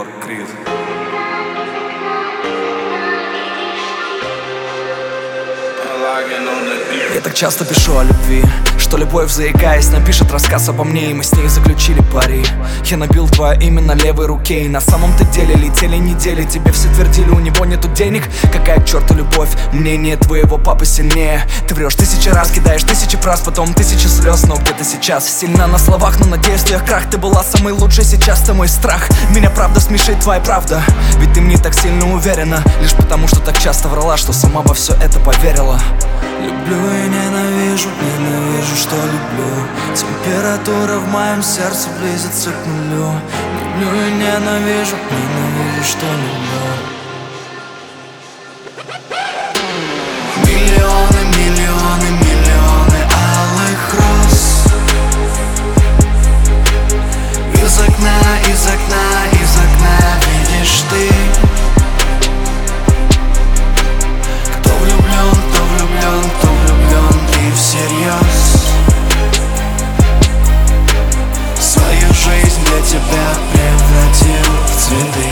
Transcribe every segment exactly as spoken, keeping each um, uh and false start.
Крид. Я так часто пишу о любви, что любовь, заикаясь, напишет рассказ обо мне, и мы с ней заключили пари. Я набил твое имя на левой руке, и на самом-то деле летели недели. Тебе все твердили, у него нету денег. Какая к черту любовь, мнение твоего папы сильнее. Ты врешь тысячи раз, кидаешь тысячи фраз, потом тысячи слез. Но где ты сейчас? Сильна на словах, но на действиях крах. Ты была самой лучшей, сейчас ты мой страх. Меня правда смешит, твоя правда. Ведь ты мне так сильно уверена, лишь потому, что так часто врала, что сама во все это поверила. Люблю и ненавижу, ненавижу, что люблю. Температура в моем сердце близится к нулю. Люблю и ненавижу, ненавижу, что люблю. Миллионы, миллионы, миллионы алых роз. Из окна, из окна, из окна видишь ты. Кто влюблен, кто влюблен, кто влюблен и всерьез. Свою жизнь для тебя превратил в цветы.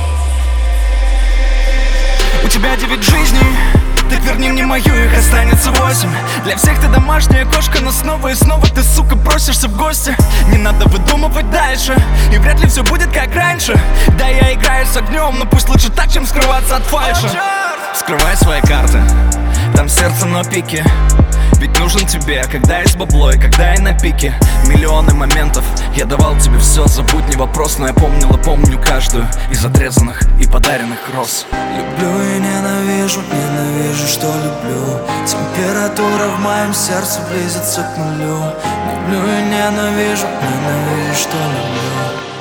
У тебя девять жизней, так верни мне мою, их останется восемь. Для всех ты домашняя кошка, но снова и снова ты, сука, просишься в гости. Не надо выдумывать дальше, и вряд ли все будет как раньше. Да, я играю с огнем, но пусть лучше так, чем скрываться от фальши. Вскрывай свои карты, там сердце на пике. Ведь нужен тебе, когда есть бабло и когда я на пике. Миллионы моментов, я давал тебе все, забудь, не вопрос. Но я помнил и помню каждую из отрезанных и подаренных роз. Люблю и ненавижу, ненавижу, что люблю. Температура в моем сердце близится к нулю. Люблю и ненавижу, ненавижу, что люблю.